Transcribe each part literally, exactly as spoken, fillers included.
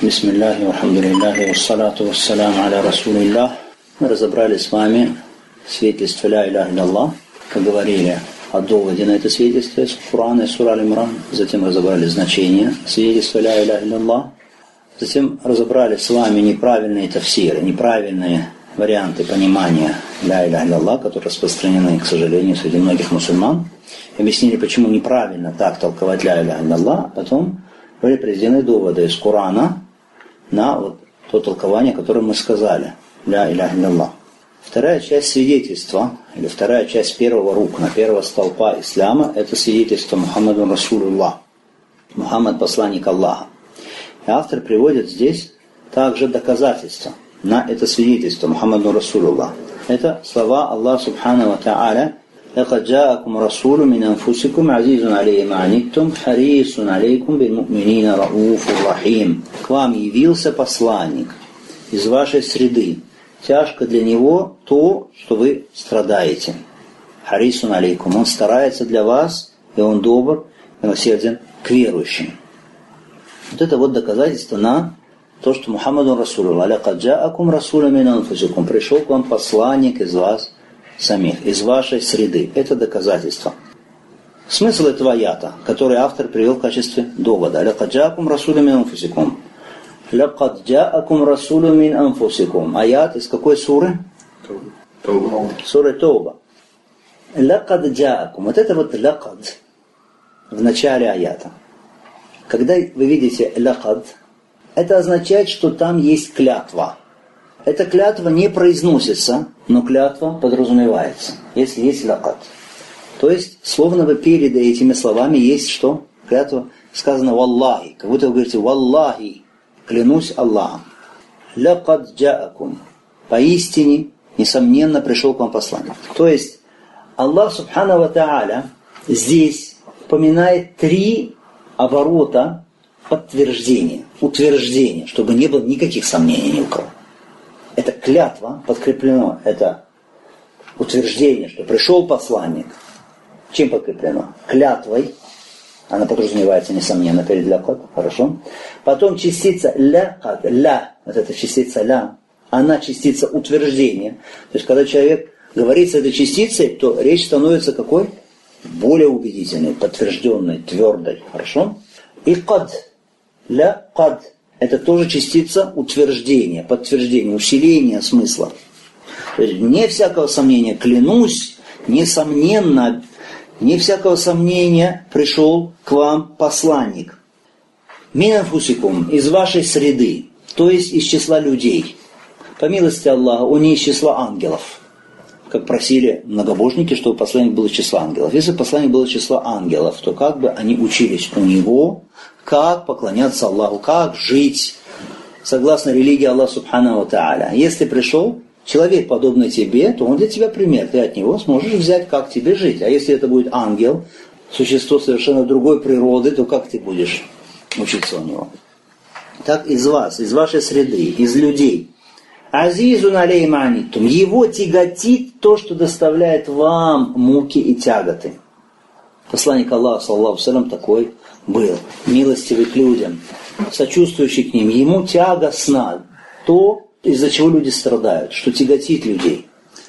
Бисмиллахи, алхамдулиллахи, вассалату вассаляму аля расулиллах. Мы разобрали с вами свидетельство ля иляха илляллах, поговорили о доводе на это свидетельство из Корана и сура Аль-Имран, затем разобрали значение свидетельства ля иляха илляллах, затем разобрали с вами неправильные тафсиры, неправильные варианты понимания ля иляха илляллах, которые распространены, к сожалению, среди многих мусульман, объяснили, почему неправильно так толковать ля иляха илляллах, потом были приведены доводы из Корана на вот то толкование, которое мы сказали, ля иляха илляллах. Вторая часть свидетельства, или вторая часть первого рукна, первого столпа ислама, это свидетельство Мухаммаду Расулуллах. Мухаммад посланник Аллаха. И автор приводит здесь также доказательства на это свидетельство Мухаммаду Расулуллах. Это слова Аллаха Субхану ва Та'аля: «Лакад джаакум расулу мин анфусикум азизун алейхи ма аниттум, харисун алейкум бил му'минина рауфур рахим». К вам явился посланник из вашей среды. Тяжко для него то, что вы страдаете. Харисун алейкум. Он старается для вас, и он добр, и милосерден к верующим. Вот это вот доказательство на то, что Мухаммаду Расулуллах. «Лакад джаакум расулу мин анфусикум». Пришел к вам посланник из вас самих, из вашей среды. Это доказательство. Смысл этого аята, который автор привел в качестве довода. «Лакад джаакум расулу мин анфусикум». «Лакад джаакум расулу мин анфусикум». Аят из какой суры? Тауба. Сура Тауба. «Лакад джаакум». Вот это вот «лакад» в начале аята. Когда вы видите «лакад», это означает, что там есть клятва. Эта клятва не произносится, но клятва подразумевается, если есть «лакад». То есть, словно бы перед этими словами есть что? Клятва сказано «валлахи». Как будто вы говорите «валлахи». Клянусь Аллахом. «Лакад джаакум». Поистине, несомненно, пришел к вам посланник. То есть, Аллах Субхану ва Та'аля здесь упоминает три оборота подтверждения, утверждения, чтобы не было никаких сомнений ни у кого. Это клятва, подкреплено, это утверждение, что пришел посланник. Чем подкреплено? Клятвой. Она подразумевается, несомненно, перед лякад. Хорошо. Потом частица лякад, ля, вот эта частица ля, она частица утверждения. То есть, когда человек говорит с этой частицей, то речь становится какой? Более убедительной, подтвержденной, твердой. Хорошо. И кад, ля, кад, это тоже частица утверждения, подтверждения, усиления смысла. То есть, вне всякого сомнения, клянусь, несомненно, не всякого сомнения пришел к вам посланник. Мин анфусикум, из вашей среды, то есть из числа людей. По милости Аллаха, он не из числа ангелов. Как просили многобожники, чтобы посланник был из числа ангелов. Если посланник был из числа ангелов, то как бы они учились у него, как поклоняться Аллаху, как жить согласно религии Аллаха Субхану ва Та'аля. Если пришел человек, подобный тебе, то он для тебя пример. Ты от него сможешь взять, как тебе жить. А если это будет ангел, существо совершенно другой природы, то как ты будешь учиться у него? Так из вас, из вашей среды, из людей. Азизун алейхи ма аниттум. Его тяготит то, что доставляет вам муки и тяготы. Посланник Аллаха, саллаллаху алейхи ва саллям, такой был. Милостивый к людям, сочувствующий к ним. Ему тягостно то, из-за чего люди страдают, что тяготит людей.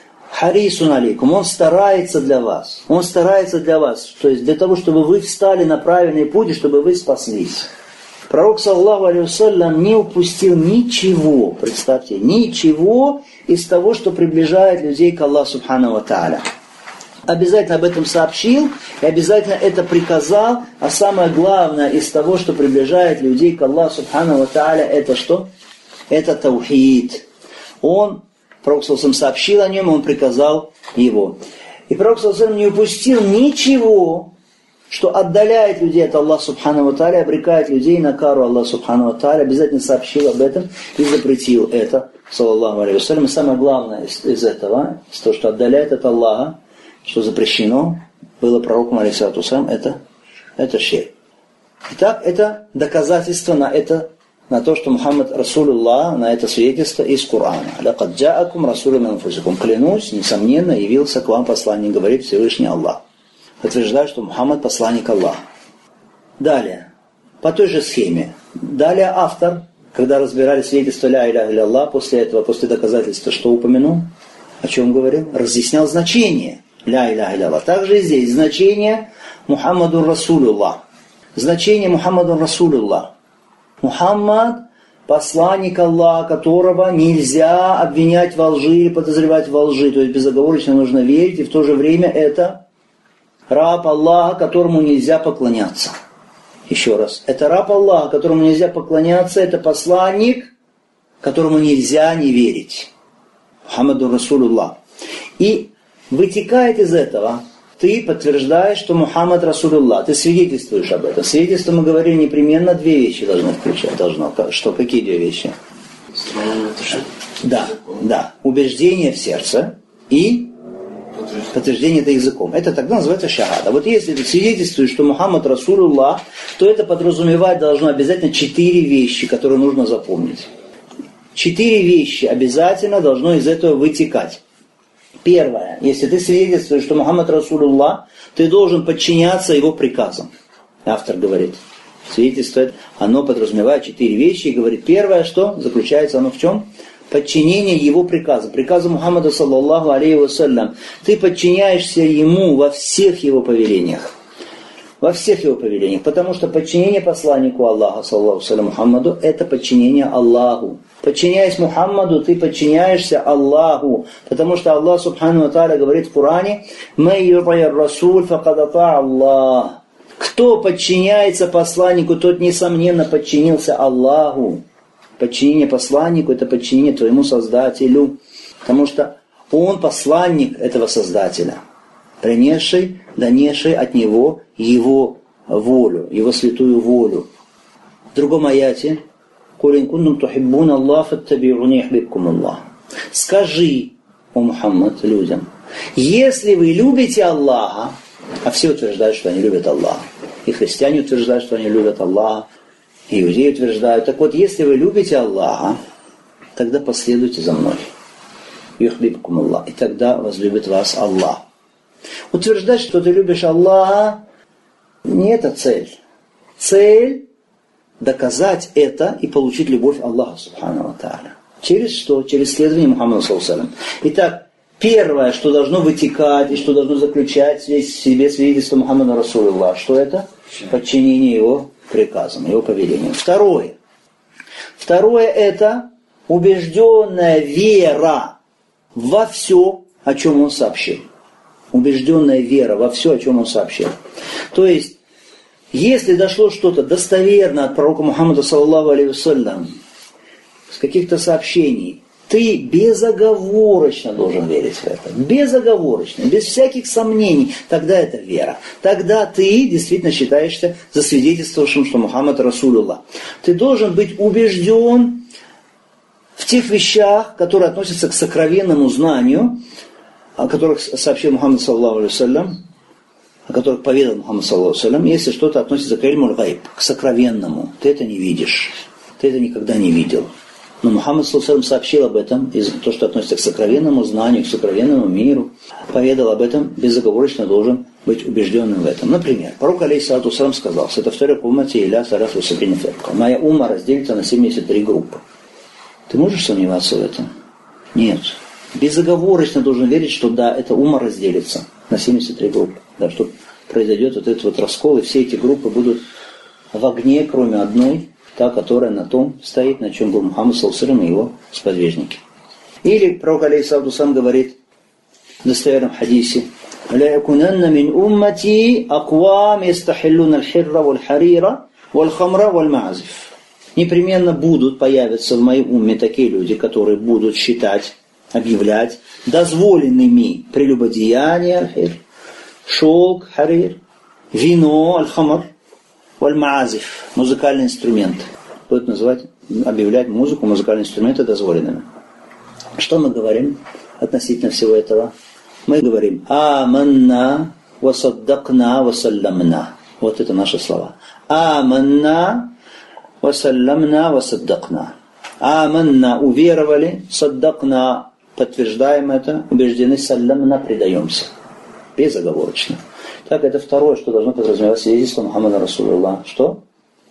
Харисун алейкум, он старается для вас. Он старается для вас, то есть для того, чтобы вы встали на правильный путь, и чтобы вы спаслись. Пророк, саллаллаху алейхи вассалям, не упустил ничего, представьте, ничего из того, что приближает людей к Аллаху Субхану ва Та'аля. Обязательно об этом сообщил, и обязательно это приказал, а самое главное из того, что приближает людей к Аллаху Субхану ва Та'аля, это что? Это таухид. Он, Пророк ﷺ сообщил о нем, он приказал его. И Пророк ﷺ не упустил ничего, что отдаляет людей от Аллаха Субхану ва Та'аля, обрекает людей на кару Аллаха Субхану ва Та'аля, обязательно сообщил об этом и запретил это, саллаллаху алейхи вассалям. И самое главное из, из этого, из того, что отдаляет от Аллаха, что запрещено, было пророком, алейхиссалату вассалям, это, это ширк. Итак, это доказательство на это, на то, что Мухаммад Расулуллах, на это свидетельство из Корана. «Лакад джаакум расулу мин анфусикум». Клянусь, несомненно, явился к вам посланник, говорит Всевышний Аллах. Утверждает, что Мухаммад посланник Аллаха. Далее, по той же схеме. Далее автор когда разбирали свидетельство ля иляха илля-Аллах, после этого, после доказательства, что упомянул? О чем говорил? Разъяснял значение ля иляха илля-Аллах. Также и здесь значение Мухаммаду Расулуллах. Значение Мухаммаду Расулуллах. Мухаммад – посланник Аллаха, которого нельзя обвинять во лжи или подозревать во лжи. То есть безоговорочно нужно верить, и в то же время это раб Аллаха, которому нельзя поклоняться. Еще раз. Это раб Аллаха, которому нельзя поклоняться, это посланник, которому нельзя не верить. Мухаммаду Расулуллах. И вытекает из этого, ты подтверждаешь, что Мухаммад Расулуллах. Ты свидетельствуешь об этом. Свидетельство, мы говорили, непременно две вещи должно включать. Должно. Что? Какие две вещи? Да, да. Убеждение в сердце и подтверждение это языком. Это тогда называется шахада. Вот если ты свидетельствуешь, что Мухаммад Расулуллах, то это подразумевать должно обязательно четыре вещи, которые нужно запомнить. Четыре вещи обязательно должно из этого вытекать. Первое. Если ты свидетельствуешь, что Мухаммад Расулуллах, ты должен подчиняться его приказам. Автор говорит. Свидетельствует, оно подразумевает четыре вещи и говорит, первое, что заключается оно в чем? Подчинение его приказам. Приказу Мухаммада, саллаллаху алейхи вассалям. Ты подчиняешься ему во всех его повелениях. Во всех его повелениях. Потому что подчинение посланнику Аллаха, саллаллаху алейхи Мухаммаду, это подчинение Аллаху. Подчиняясь Мухаммаду, ты подчиняешься Аллаху. Потому что Аллах, субхану ва тааля, говорит в Коране, «Мэй ютайя расуль факад ата Аллах». Кто подчиняется посланнику, тот, несомненно, подчинился Аллаху. Подчинение посланнику – это подчинение твоему Создателю. Потому что он посланник этого Создателя, принесший, донесший от него его волю, его святую волю. В другом аяте скажи, о Мухаммад, людям, если вы любите Аллаха, а все утверждают, что они любят Аллаха, и христиане утверждают, что они любят Аллаха, и иудеи утверждают, так вот, если вы любите Аллаха, тогда последуйте за мной. Юхбибкум Аллах, и тогда возлюбит вас Аллах. Утверждать, что ты любишь Аллаха, не это цель. Цель доказать это и получить любовь Аллаха, субхану ва тааля. Через что? Через следование Мухаммаду, саллаллаху алейхи ва саллям. Итак, первое, что должно вытекать и что должно заключать в себе свидетельство Мухаммада Расулуллах, что это? Подчинение его приказам, его повелениям. Второе. Второе это убежденная вера во все, о чем он сообщил. Убежденная вера во все, о чем он сообщил. То есть, если дошло что-то достоверно от пророка Мухаммада, саллаллаху алейхи вассалям, с каких-то сообщений, ты безоговорочно должен верить в это. Безоговорочно, без всяких сомнений. Тогда это вера. Тогда ты действительно считаешься засвидетельствовавшим, что Мухаммад Расулуллах. Ты должен быть убежден в тех вещах, которые относятся к сокровенному знанию, о которых сообщил Мухаммад, саллаллаху алейхи вассалям, о которых поведал Мухаммад, саллаллаху алейхи вассалям, если что-то относится к ильму аль-гайб, к сокровенному. Ты это не видишь. Ты это никогда не видел. Но Мухаммад, саллаллаху алейхи вассалям, сообщил об этом, и то, что относится к сокровенному знанию, к сокровенному миру, поведал об этом, безоговорочно должен быть убежденным в этом. Например, пророк, алейхиссалату вассалям, сказал, «Сатафтарик уммати иля саласу ва саб'ина фирка». Моя умма разделится на семьдесят три группы. Ты можешь сомневаться в этом? Нет. Безоговорочно должен верить, что да, эта умма разделится на семьдесят три группы. Да, что произойдет вот этот вот раскол, и все эти группы будут в огне, кроме одной, та, которая на том стоит, на чем был Мухаммад, саллаллаху алейхи ва саллям, и его сподвижники. Или пророк, алейхиссалату вассалям, говорит в достоверном хадисе, «Ля якунанна мин уммати аквам ястахиллуна аль-хирра валь-харира валь-хамра валь-маазиф». Непременно будут, появятся в моей умме такие люди, которые будут считать, объявлять дозволенными прелюбодеяния, аль-хир, шелк, харир, вино, аль-хамр, валь-маазиф, музыкальные инструменты. Будут называть, объявлять музыку, музыкальные инструменты дозволенными. Что мы говорим относительно всего этого? Мы говорим «Аманна васаддакна васалламна». Вот это наши слова. «Аманна васалламна васаддакна». «Аманна» уверовали, «саддакна» подтверждаем это, убеждены, «салламна» предаемся. Безоговорочно. Так, это второе, что должно подразумевать свидетельство Мухаммада Расулуллах. Что?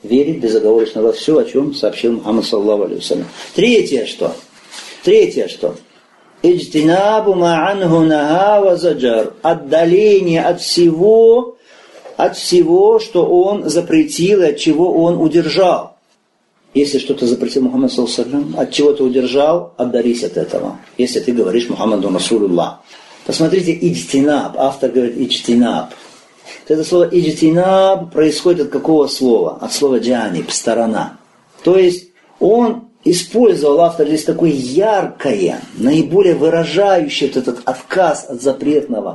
верить безоговорочно во все, о чем сообщил Мухаммад саллаллаху алейхи вассалям. Третье что? Третье что? Иджтинабу ма'анху наха ва заджар. Отдаление от всего, от всего, что он запретил и от чего он удержал. Если что-то запретил Мухаммад саллаллаху алейхи вассалям, от чего ты удержал, отдались от этого. Если ты говоришь Мухаммаду Расулуллах. Посмотрите, иджтинаб. Автор говорит иджтинаб. Это слово иджтинаб происходит от какого слова? От слова джаниб, сторона. То есть он использовал, автор здесь такое яркое, наиболее выражающее вот этот отказ от запретного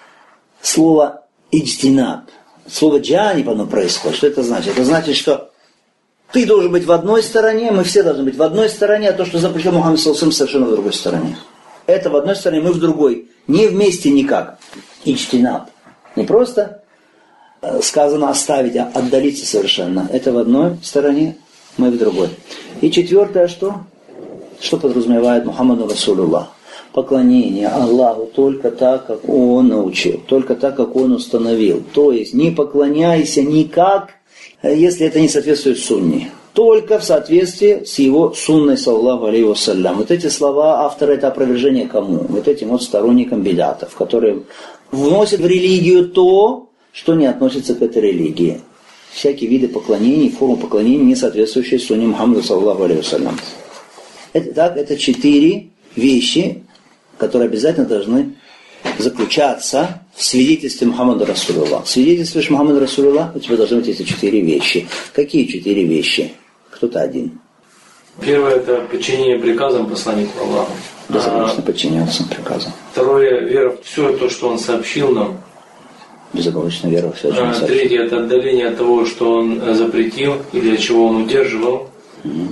слова иджтинаб. Слово джаниб оно происходит. Что это значит? Это значит, что ты должен быть в одной стороне, мы все должны быть в одной стороне, а то, что запретил Мухаммад саллаллаху алейхи вассалям, совершенно в другой стороне. Это в одной стороне, мы в другой. Не вместе никак. Иджтинаб. Не просто сказано оставить, а отдалиться совершенно. Это в одной стороне, мы в другой. И четвертое что? Что подразумевает Мухаммаду Расулуллах? Поклонение Аллаху только так, как Он научил, только так, как Он установил. То есть не поклоняйся никак, если это не соответствует сунне. Только в соответствии с его сунной, саллаллаху алейхи вассалям. Вот эти слова автора, это опровержение кому? Вот этим вот сторонникам бидатов, которые вносят в религию то, что не относится к этой религии. Всякие виды поклонений, формы поклонений, не соответствующие сунне Мухаммада, саллаллаху алейхи вассалям. Это, так, это четыре вещи, которые обязательно должны заключаться в свидетельстве Мухаммада Расулуллах. Свидетельствуешь Мухаммада Расулуллах, у тебя должны быть эти четыре вещи. Какие четыре вещи? Кто-то один. Первое – это подчинение приказам посланнику Аллаху. Безоговорочно а, подчиняться приказам. Второе – вера в все то, что он сообщил нам. Безоговорочно вера в все, что он сообщил. Третье – это отдаление от того, что он запретил или от чего он удерживал. Угу.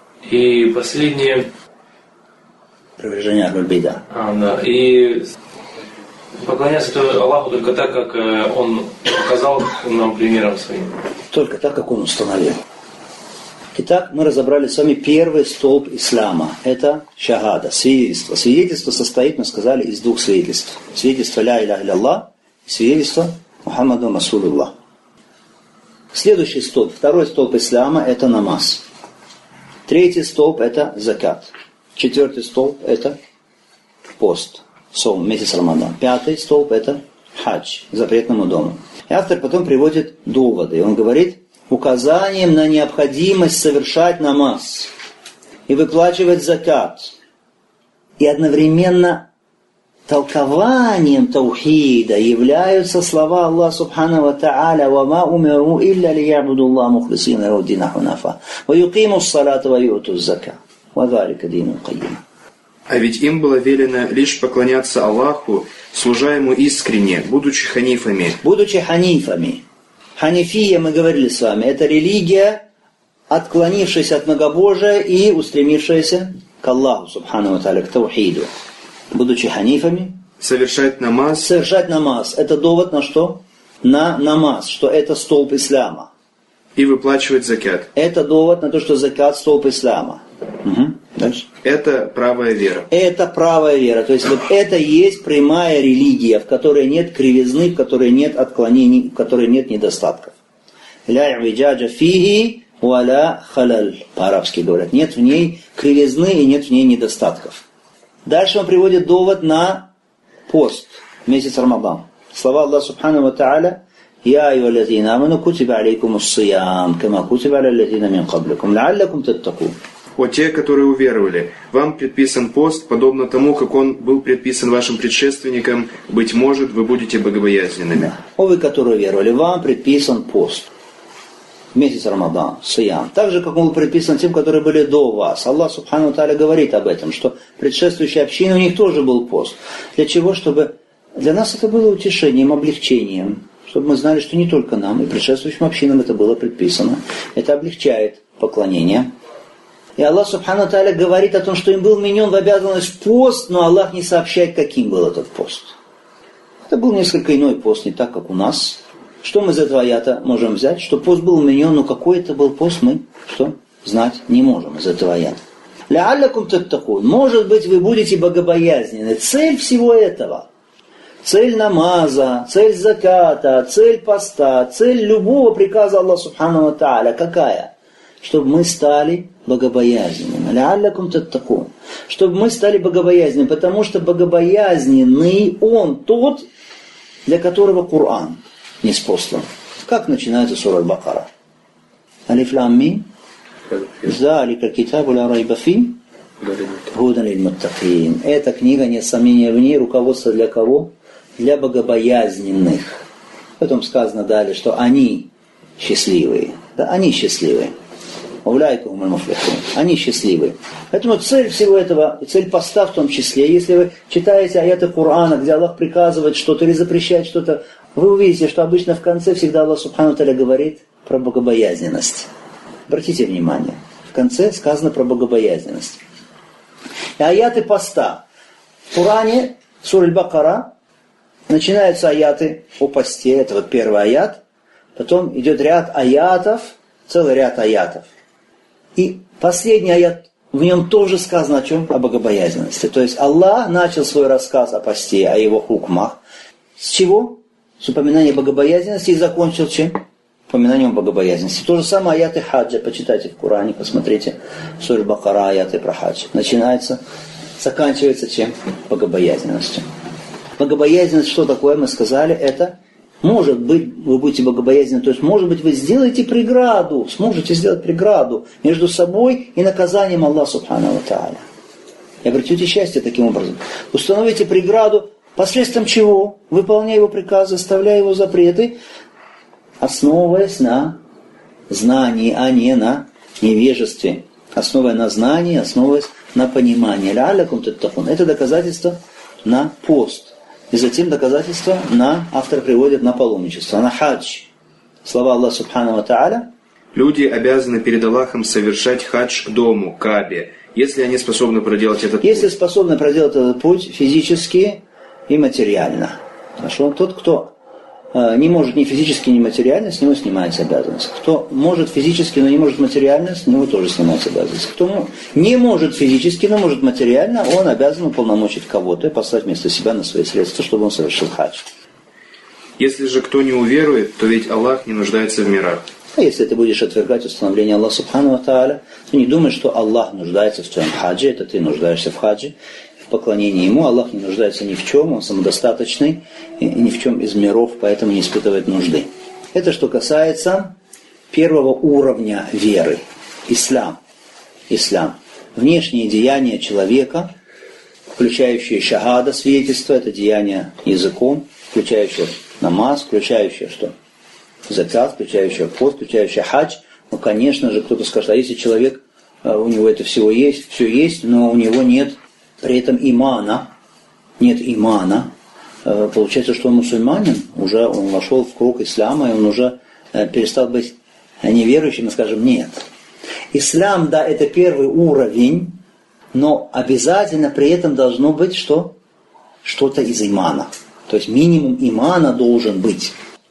И последнее – опровержение аль-бида. А, да. И поклоняться Аллаху только так, как Он показал нам примером своим. Только так, как Он установил. Итак, мы разобрали с вами первый столб ислама. Это шахада, свидетельство. Свидетельство состоит, мы сказали, из двух свидетельств. Свидетельство ля иляха илlallah и свидетельство Мухаммаду Расулуллах. Следующий столб, второй столб ислама – это намаз. Третий столб – это закат. Четвертый столб – это пост, сом, месяц Рамадан. Пятый столб – это хадж, запретному дому. И автор потом приводит доводы. Он говорит, указанием на необходимость совершать намаз и выплачивать закат. И одновременно толкованием таухида являются слова Аллаха Субхану ва Тааля: «Вама умиру илля лиябуду Аллаха мухлисина лаху д-дина хунафа, ва юқиму ас-салата ва ю'ту az-зака, ва залика динул қаййим». А ведь им было велено лишь поклоняться Аллаху, служа Ему искренне, будучи ханифами. Будучи ханифами. Ханифия, мы говорили с вами, это религия, отклонившаяся от многобожия и устремившаяся к Аллаху Субхану ва Тааля, к таухиду. Будучи ханифами, совершать намаз. Совершать намаз. Это довод на что? На намаз, что это столб ислама. И выплачивать закат. Это довод на то, что закат столб ислама. Угу. Дальше. Это правая вера. Это правая вера. То есть вот это есть прямая религия, в которой нет кривизны, в которой нет отклонений, в которой нет недостатков. Ля и'виджаджа фиги валя халаль. По-арабски говорят. Нет в ней кривизны и нет в ней недостатков. Дальше он приводит довод на пост, месяц Рамадан. Слова Аллаха Субхану ва Тааля: «Я айюхаллазина аману кутиба алейкум ас-сиям, кама кутиба аля аллазина мин кабликум, лааллакум таттакун». О те, которые уверовали, вам предписан пост, подобно тому, как он был предписан вашим предшественникам, быть может, вы будете богобоязненными. О вы, которые уверовали, вам предписан пост. Месяц Рамадан, сиям. Так же, как он был предписан тем, которые были до вас. Аллах Субхану ва Тааля говорит об этом, что предшествующие общины, у них тоже был пост. Для чего? Чтобы для нас это было утешением, облегчением. Чтобы мы знали, что не только нам, и предшествующим общинам это было предписано. Это облегчает поклонение. И Аллах Субхану ва Тааля говорит о том, что им был вменен в обязанность пост, но Аллах не сообщает, каким был этот пост. Это был несколько иной пост, не так, как у нас. Что мы из этого аята можем взять? Что пост был вменен, но какой это был пост, мы что? Знать не можем из этого аята. Лааллакум таттакун. Может быть, вы будете богобоязненны. Цель всего этого, цель намаза, цель заката, цель поста, цель любого приказа Аллаха Субхану ва Тааля какая? Чтобы мы стали богобоязненными. Ла'аллякум таттакун. Чтобы мы стали богобоязненными, потому что богобоязненный он тот, для которого Коран ниспослан. Как начинается сура Аль-Бакара? Алиф лам мим. Залика китабу ла райба фи. Худан лиль-муттакин. Эта книга, нет сомнения в ней, руководство для кого? Для богобоязненных. Потом сказано далее, что они счастливые. Да, они счастливые. Они счастливы. Поэтому цель всего этого, цель поста в том числе, если вы читаете аяты Корана, где Аллах приказывает что-то или запрещает что-то, вы увидите, что обычно в конце всегда Аллах Субхану ва Тааля говорит про богобоязненность. Обратите внимание, в конце сказано про богобоязненность. И аяты поста. В Коране, сура Аль-Бакара, начинаются аяты о посте, это вот первый аят, потом идет ряд аятов, целый ряд аятов. И последний аят, в нем тоже сказано о чем? О богобоязненности. То есть Аллах начал свой рассказ о посте, о его хукмах. С чего? С упоминания богобоязненности и закончил чем? Упоминанием богобоязненности. То же самое аяты хаджа. Почитайте в Коране, посмотрите. Сура Бакара, аяты про хадж. Начинается, заканчивается чем? Богобоязненностью. Богобоязненность, что такое, мы сказали, это может быть, вы будете богобоязненны, то есть, может быть, вы сделаете преграду, сможете сделать преграду между собой и наказанием Аллаха Субхану ва Тааля. И обретете счастье таким образом. Установите преграду, посредством чего? Выполняя его приказы, оставляя его запреты, основываясь на знании, а не на невежестве. Основываясь на знании, основываясь на понимании. Ла'аллякум таттакун. Это доказательство на пост. И затем доказательства на, автор приводит на паломничество, на хадж. Слова Аллаха Субхану ва Тааля. Люди обязаны перед Аллахом совершать хадж к дому, Каабе, если они способны проделать этот если путь. Если способны проделать этот путь физически и материально. Хорошо? Тот, кто э, не может ни физически, ни материально, с него снимается обязанность. Кто может физически, но не может материально, с него тоже снимается обязанность. Кто не может физически, но может материально, он обязан уполномочить кого-то и послать вместо себя на свои средства, чтобы он совершил хадж. Если же кто не уверует, то ведь Аллах не нуждается в мирах. А если ты будешь отвергать установление Аллаха Субхану ва Тааля, то не думай, что Аллах нуждается в твоем хадже, это ты нуждаешься в хадже, в поклонении Ему. Аллах не нуждается ни в чем, Он самодостаточный, и ни в чем из миров, поэтому не испытывает нужды. Это что касается первого уровня веры, ислам. Ислам. Внешние деяния человека, включающие шахада, свидетельство, это деяние языком, включающее намаз, включающее что? Закат, включающее пост, включающее хадж. Ну, конечно же, кто-то скажет, а если человек, у него это всего есть, все есть, но у него нет при этом имана, нет имана, получается, что он мусульманин, уже он вошел в круг ислама, и он уже перестал быть неверующим, и скажем, нет. Ислам, да, это первый уровень, но обязательно при этом должно быть что? Что-то из имана. То есть минимум имана должен быть.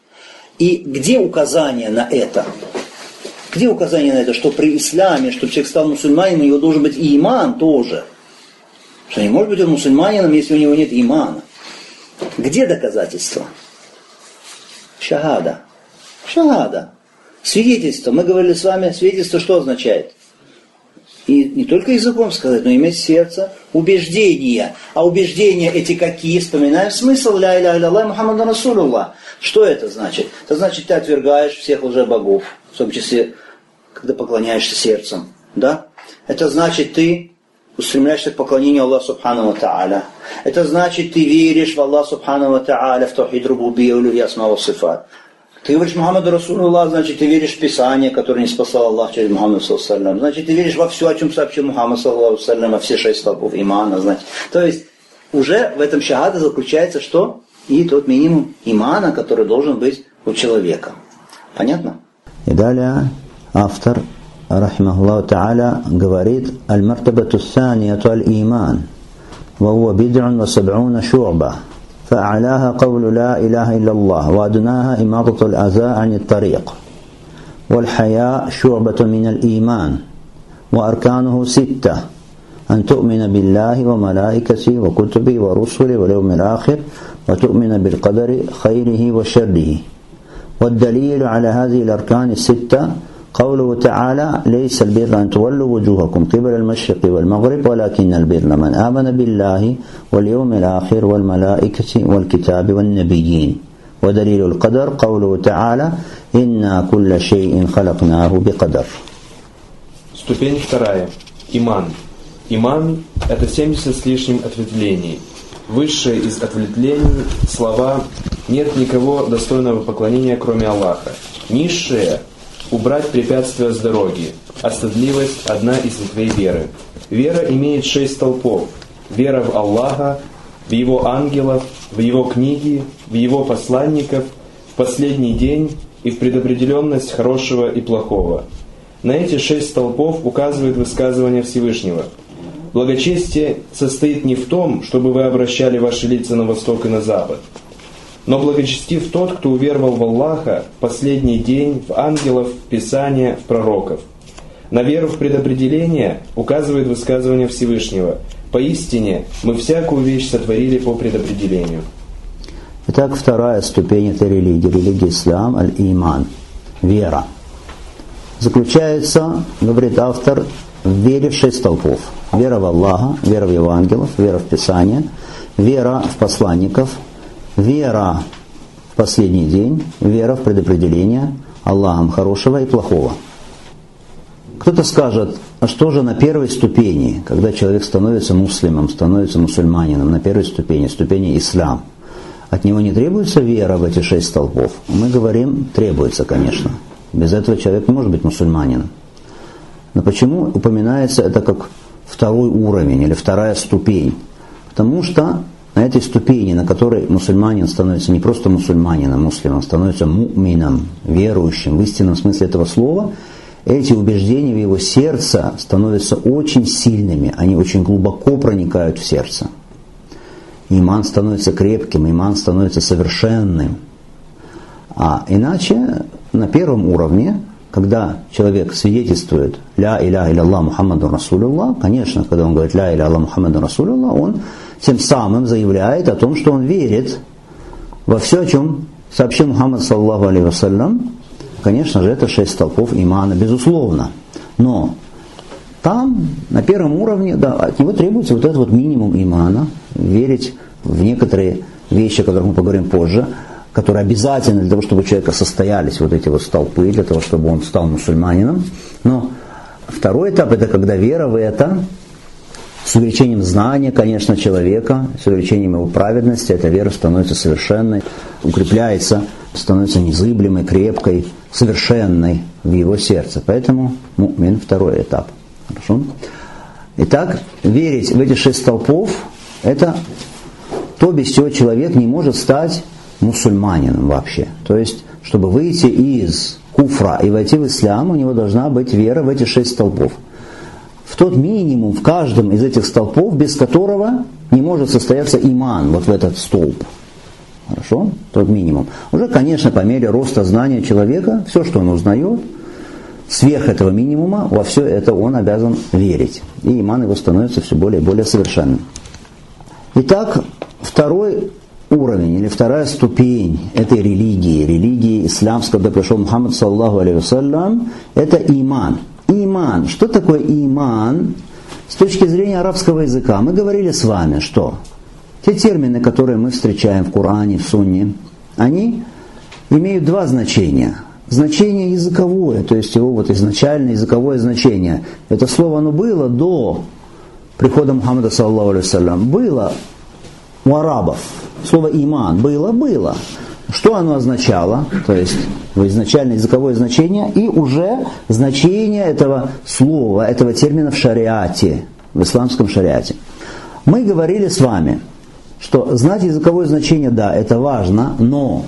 И где указание на это? Где указание на это, что при исламе, чтобы человек стал мусульманином, у него должен быть и иман тоже? Что не может быть он мусульманином, если у него нет имана. Где доказательства? Шахада. Шахада. Свидетельство. Мы говорили с вами, свидетельство что означает? И не только языком сказать, но иметь сердце. Убеждения. А убеждения эти какие? Вспоминаем смысл. Ля иляха илlallah Мухаммаду Расулуллах. Что это значит? Это значит, ты отвергаешь всех лжебогов. В том числе, когда поклоняешься сердцем. Да? Это значит, ты устремляешься к поклонению Аллаху Субхану ва Тааля. Это значит, ты веришь в Аллаха Субхану ва Тааля, в таухид рубубия, улюхия, асма ва сифат. Ты говоришь Мухаммаду Расулуллах, значит, ты веришь в Писание, которое не спасал Аллах через Мухаммада саллаллаху алейхи ва саллям. Значит, ты веришь во все, о чем сообщил Мухаммад саллаллаху алейхи ва саллям, во все шесть столпов имана. Значит. То есть, уже в этом шахаде заключается что? И тот минимум имана, который должен быть у человека. Понятно? И далее автор, рахимахуллаху та'аля, говорит: «Аль-мартабату ссанияту аль-иман, ва хуа бид'ун ва саб'уна шу'ба». فأعلاها قول لا إله إلا الله وأدناها إماطة الأذى عن الطريق والحياء شعبة من الإيمان وأركانه ستة أن تؤمن بالله وملائكته وكتبه ورسله واليوم الآخر وتؤمن بالقدر خيره وشره. والدليل على هذه الأركان الستة قوله تعالى ليس البر أن تولوا وجوهكم قبل المشرق والمغرب ولكن البر من آمن بالله واليوم الآخر والملائكة والكتاب والنبيين. ودليل القدر قوله تعالى إنا كل شيء خلقناه بقدر. Ступень вторая. Иман. Иман – это семьдесят с лишним ответвлений. Высшее из ответвлений – слова «нет никого достойного поклонения, кроме Аллаха». Низшее – убрать препятствия с дороги, а стыдливость – одна из ветвей веры. Вера имеет шесть столпов. Вера в Аллаха, в Его ангелов, в Его книги, в Его посланников, в последний день и в предопределенность хорошего и плохого. На эти шесть столпов указывает высказывание Всевышнего. Благочестие состоит не в том, чтобы вы обращали ваши лица на восток и на запад, но благочестив тот, кто уверовал в Аллаха, в последний день, в ангелов, в Писание, в пророков. На веру в предопределение указывает высказывание Всевышнего. Поистине, мы всякую вещь сотворили по предопределению. Итак, вторая ступень этой религии, религия ислам, аль-иман, вера, заключается, говорит автор, в вере в шесть столпов. Вера в Аллаха, вера в Его ангелов, вера в Писание, вера в посланников, вера в последний день, вера в предопределение Аллахом хорошего и плохого. Кто-то скажет, а что же на первой ступени, когда человек становится муслимом, становится мусульманином, на первой ступени, ступени ислам, от него не требуется вера в эти шесть столпов? Мы говорим, требуется, конечно. Без этого человек не может быть мусульманином. Но почему упоминается это как второй уровень или вторая ступень? Потому что на этой ступени, на которой мусульманин становится не просто мусульманином, муслимом, становится мумином, верующим в истинном смысле этого слова, эти убеждения в его сердце становятся очень сильными, они очень глубоко проникают в сердце. Иман становится крепким, иман становится совершенным. А иначе на первом уровне, когда человек свидетельствует «Ля иляха илlallah Мухаммаду Расулуллах», конечно, когда он говорит «Ля иляха илlallah Мухаммаду Расулуллах», он тем самым заявляет о том, что он верит во все, о чем сообщил Мухаммад саллаллаху алейхи вассалям. Конечно же, это шесть столпов имана, безусловно. Но там, на первом уровне, да, от него требуется вот этот вот минимум имана, верить в некоторые вещи, о которых мы поговорим позже, которые обязательны для того, чтобы у человека состоялись вот эти вот столпы, для того, чтобы он стал мусульманином. Но второй этап – это когда вера в это, с увеличением знания, конечно, человека, с увеличением его праведности, эта вера становится совершенной, укрепляется, становится незыблемой, крепкой, совершенной в его сердце. Поэтому мумин, второй этап. Хорошо? Итак, верить в эти шесть столпов – это то, без чего человек не может стать мусульманином вообще. То есть, чтобы выйти из куфра и войти в ислам, у него должна быть вера в эти шесть столпов. В тот минимум, в каждом из этих столпов, без которого не может состояться иман, вот в этот столб. Хорошо? Тот минимум. Уже, конечно, по мере роста знания человека, все, что он узнает, сверх этого минимума, во все это он обязан верить. И иман его становится все более и более совершенным. Итак, второй уровень или вторая ступень этой религии, религии исламской, когда пришел Мухаммад саллаллаху алейхи вассалям, это иман. Иман. Что такое иман с точки зрения арабского языка? Мы говорили с вами, что те термины, которые мы встречаем в Коране, в Сунне, они имеют два значения. Значение языковое, то есть его вот изначальное языковое значение. Это слово оно было до прихода Мухаммада саллаллаху алейхи вассалям. Было у арабов. Слово иман было, было. Что оно означало? То есть изначально языковое значение и уже значение этого слова, этого термина в шариате, в исламском шариате. Мы говорили с вами, что знать языковое значение, да, это важно, но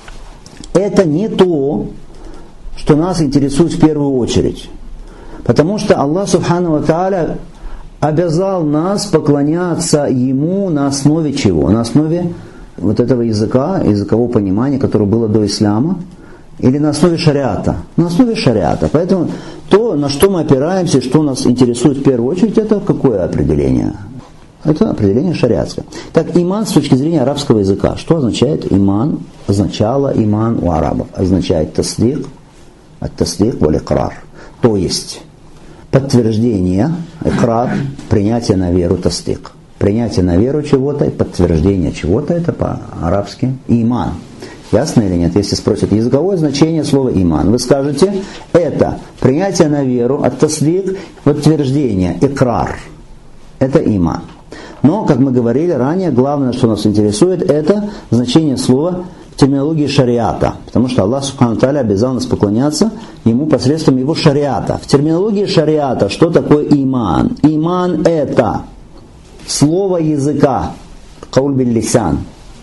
это не то, что нас интересует в первую очередь. Потому что Аллах Субхану ва Тааля обязал нас поклоняться Ему на основе чего? На основе вот этого языка, языкового понимания, которое было до ислама, или на основе шариата? На основе шариата. Поэтому то, на что мы опираемся, что нас интересует в первую очередь, это какое определение? Это определение шариатское. Так, иман с точки зрения арабского языка. Что означает иман? Означало иман у арабов. Означает таслик, ат-таслик валь-икрар. То есть подтверждение, икрар, принятие на веру, таслик. Принятие на веру чего-то и подтверждение чего-то, это по-арабски иман. Ясно или нет? Если спросят языковое значение слова иман, вы скажете, это принятие на веру, ат-таслик, подтверждение, икрар. Это иман. Но, как мы говорили ранее, главное, что нас интересует, это значение слова в терминологии шариата. Потому что Аллах Субхану Тааля обязал нас поклоняться Ему посредством Его шариата. В терминологии шариата что такое иман? Иман это слово языка, кауль биль-лисан,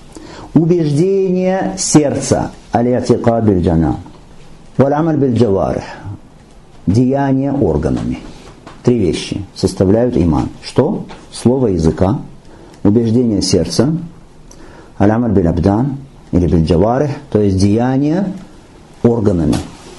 убеждение сердца, аль-и'тикад биль-джанан, валь-амаль биль-джаварих, деяние органами. Три вещи составляют иман. Что? Слово языка, убеждение сердца, аль-амаль биль-абдан или биль-джаварих, то есть деяние органами.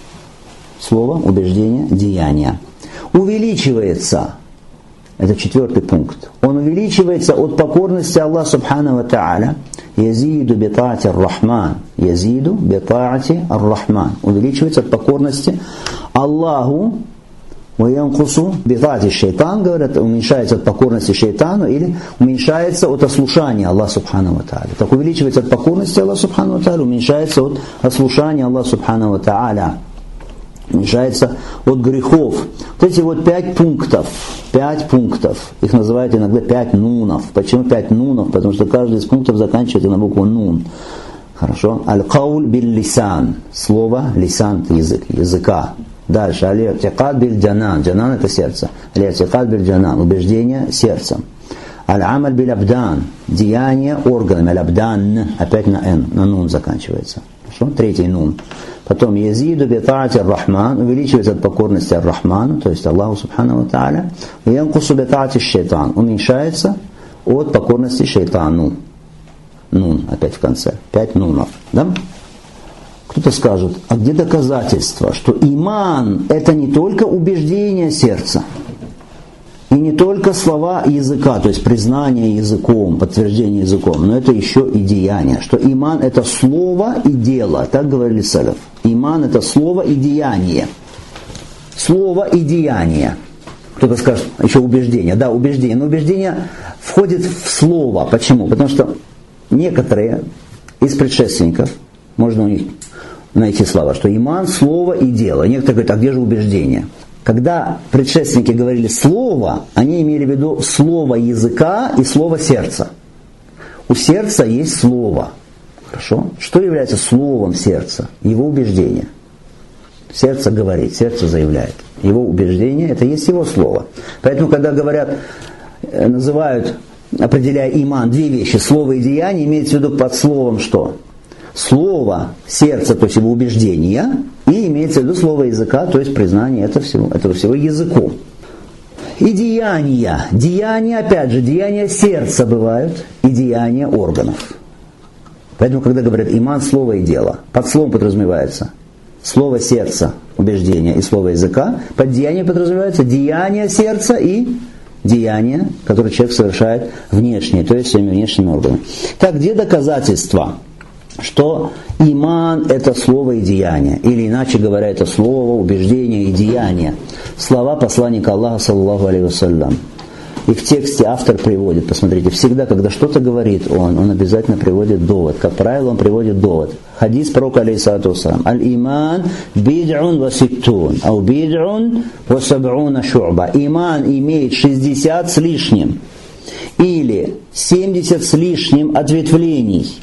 Слово, убеждение, деяние. Увеличивается, это четвертый пункт, он увеличивается от покорности Аллаха Субхану ва Тааля. Язиду битаати ар-Рахман. Язиду битаати ар-Рахман. Увеличивается от покорности Аллаху. Ваянкусу битаати шайтан, говорят, уменьшается от покорности шайтану или уменьшается от ослушания Аллаха Субхану ва Тааля. Так увеличивается от покорности Аллаха Субхану ва Тааля, уменьшается от ослушания Аллаха Субхану ва Тааля. Уменьшается от грехов. Вот эти вот пять пунктов, пять пунктов, их называют иногда пять нунов. Почему пять нунов? Потому что каждый из пунктов заканчивается на букву нун. Хорошо? Аль-кауль биль-лисан. Слово, лисан – это язык, языка. Дальше. Аль-и'тикад биль-джанан. Джанан – это сердце. Аль-и'тикад биль-джанан. Убеждение сердцем. Аль-амаль биль-абдан. Деяние органами. Аль-абдан. Опять на н, на нун заканчивается. Хорошо? Третий нун. Потом язиду битаати ар-Рахман, увеличивается от покорности ар-Рахману, то есть Аллаху Субхану ва Тааля. Янкусу битаати шайтан, уменьшается от покорности шайтану. Нун, опять в конце. Пять нунов. Да? Кто-то скажет, а где доказательства, что иман это не только убеждение сердца, и не только слова языка, то есть признание языком, подтверждение языком, но это еще и деяние. Что иман это слово и дело. Так говорили салаф. Иман это слово и деяние. Слово и деяние. Кто-то скажет, еще убеждение. Да, убеждение. Но убеждение входит в слово. Почему? Потому что некоторые из предшественников, можно у них найти слова, что иман, слово и дело. Некоторые говорят, а где же убеждение? Когда предшественники говорили слово, они имели в виду слово языка и слово сердца. У сердца есть слово. Хорошо? Что является словом сердца? Его убеждение. Сердце говорит, сердце заявляет. Его убеждение – это есть его слово. Поэтому, когда говорят, называют, определяя иман, две вещи, слово и деяние, имеется в виду под словом что? Слово сердца, то есть его убеждение, и имеется в виду слово языка, то есть признание этого всего, этого всего языком. И деяния. Деяния, опять же, деяния сердца бывают, и деяния органов. Поэтому, когда говорят иман, слово и дело, под словом подразумевается слово сердца, убеждение, и слово языка, под деянием подразумевается деяние сердца и деяния, которые человек совершает внешние, то есть своими внешними органами. Так, где доказательства, что иман это слово и деяние, или иначе говоря, это слово, убеждение и деяние. Слова посланника Аллаха, саллаллаху алейхи вассалям. И в тексте автор приводит, посмотрите, всегда, когда что-то говорит он, он обязательно приводит довод. Как правило, он приводит довод. Хадис пророка, алейхиссалату вассалям. Аль-иман бид'ун ва ситтун, ау бид'ун ва саб'уна шу'ба. Иман имеет шестьдесят с лишним, или семьдесят с лишним ответвлений.